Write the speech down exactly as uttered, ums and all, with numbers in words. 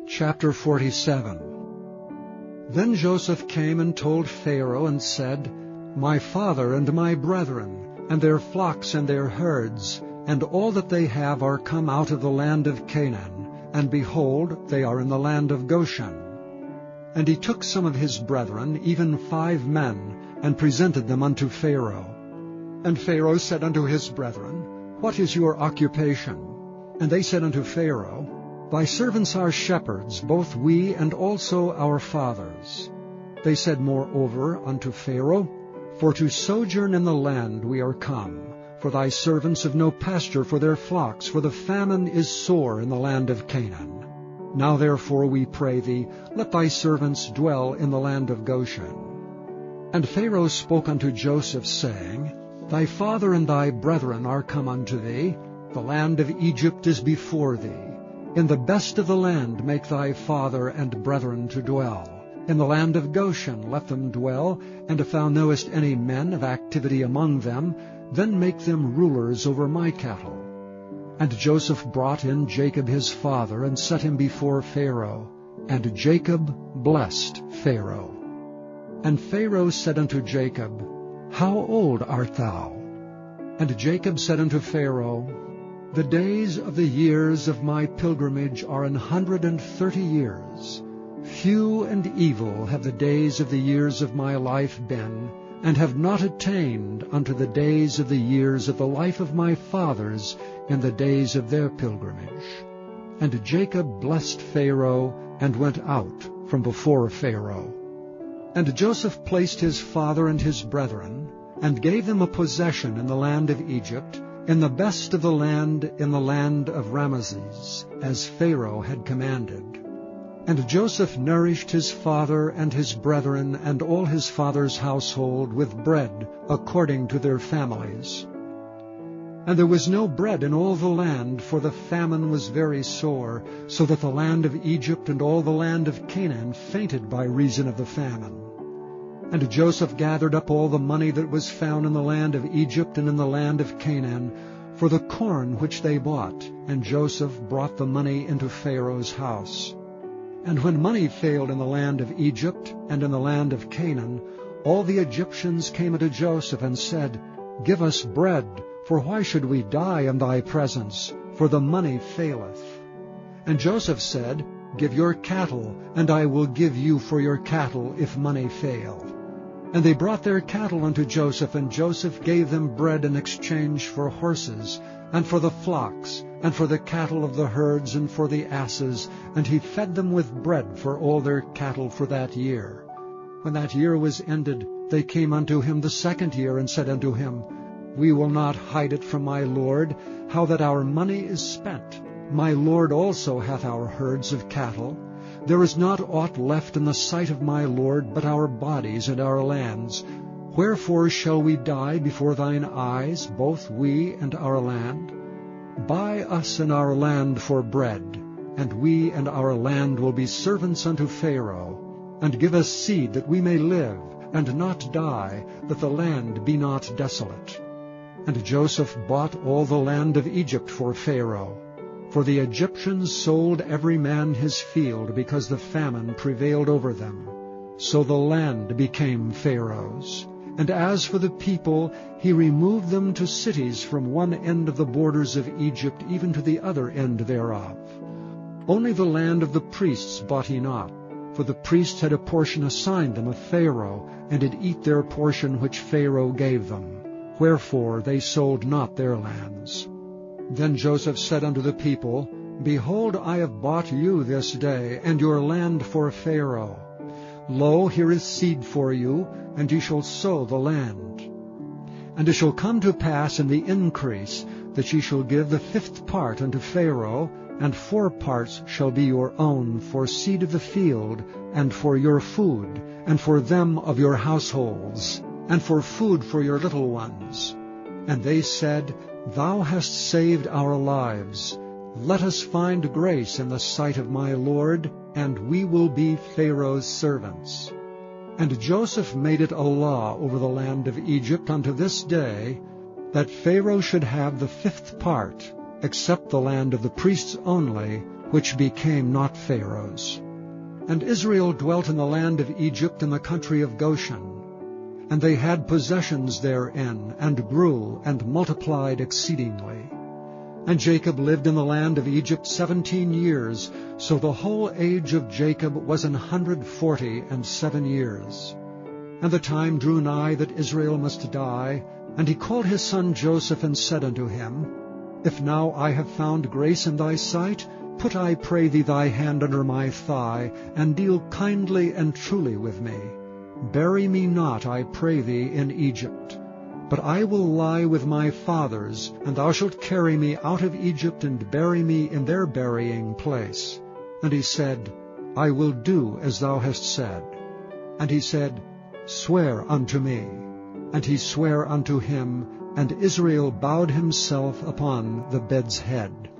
Chapter forty-seven. Then Joseph came and told Pharaoh and said, My father and my brethren, and their flocks and their herds, and all that they have are come out of the land of Canaan, and behold, they are in the land of Goshen. And he took some of his brethren, even five men, and presented them unto Pharaoh. And Pharaoh said unto his brethren, What is your occupation? And they said unto Pharaoh, Thy servants are shepherds, both we and also our fathers. They said moreover unto Pharaoh, For to sojourn in the land we are come, for thy servants have no pasture for their flocks, for the famine is sore in the land of Canaan. Now therefore we pray thee, let thy servants dwell in the land of Goshen. And Pharaoh spoke unto Joseph, saying, Thy father and thy brethren are come unto thee, the land of Egypt is before thee. In the best of the land make thy father and brethren to dwell. In the land of Goshen let them dwell, and if thou knowest any men of activity among them, then make them rulers over my cattle. And Joseph brought in Jacob his father, and set him before Pharaoh. And Jacob blessed Pharaoh. And Pharaoh said unto Jacob, How old art thou? And Jacob said unto Pharaoh, The days of the years of my pilgrimage are an hundred and thirty years. Few and evil have the days of the years of my life been, and have not attained unto the days of the years of the life of my fathers in the days of their pilgrimage. And Jacob blessed Pharaoh, and went out from before Pharaoh. And Joseph placed his father and his brethren, and gave them a possession in the land of Egypt, in the best of the land, in the land of Ramesses, as Pharaoh had commanded. And Joseph nourished his father and his brethren and all his father's household with bread according to their families. And there was no bread in all the land, for the famine was very sore, so that the land of Egypt and all the land of Canaan fainted by reason of the famine. And Joseph gathered up all the money that was found in the land of Egypt and in the land of Canaan, for the corn which they bought, and Joseph brought the money into Pharaoh's house. And when money failed in the land of Egypt and in the land of Canaan, all the Egyptians came unto Joseph and said, Give us bread, for why should we die in thy presence? For the money faileth. And Joseph said, Give your cattle, and I will give you for your cattle if money fail. And they brought their cattle unto Joseph, and Joseph gave them bread in exchange for horses, and for the flocks, and for the cattle of the herds, and for the asses, and he fed them with bread for all their cattle for that year. When that year was ended, they came unto him the second year, and said unto him, We will not hide it from my lord, how that our money is spent. My lord also hath our herds of cattle. There is not aught left in the sight of my lord but our bodies and our lands. Wherefore shall we die before thine eyes, both we and our land? Buy us and our land for bread, and we and our land will be servants unto Pharaoh. And give us seed that we may live, and not die, that the land be not desolate. And Joseph bought all the land of Egypt for Pharaoh. For the Egyptians sold every man his field, because the famine prevailed over them. So the land became Pharaoh's. And as for the people, he removed them to cities from one end of the borders of Egypt even to the other end thereof. Only the land of the priests bought he not, for the priests had a portion assigned them of Pharaoh, and did eat their portion which Pharaoh gave them. Wherefore they sold not their lands. Then Joseph said unto the people, Behold, I have bought you this day, and your land for Pharaoh. Lo, here is seed for you, and ye shall sow the land. And it shall come to pass in the increase, that ye shall give the fifth part unto Pharaoh, and four parts shall be your own for seed of the field, and for your food, and for them of your households, and for food for your little ones. And they said, Thou hast saved our lives. Let us find grace in the sight of my lord, and we will be Pharaoh's servants. And Joseph made it a law over the land of Egypt unto this day, that Pharaoh should have the fifth part, except the land of the priests only, which became not Pharaoh's. And Israel dwelt in the land of Egypt in the country of Goshen. And they had possessions therein, and grew, and multiplied exceedingly. And Jacob lived in the land of Egypt seventeen years, so the whole age of Jacob was an hundred forty and seven years. And the time drew nigh that Israel must die, and he called his son Joseph, and said unto him, If now I have found grace in thy sight, put, I pray thee, thy hand under my thigh, and deal kindly and truly with me. Bury me not, I pray thee, in Egypt. But I will lie with my fathers, and thou shalt carry me out of Egypt, and bury me in their burying place. And he said, I will do as thou hast said. And he said, Swear unto me. And he sware unto him, and Israel bowed himself upon the bed's head.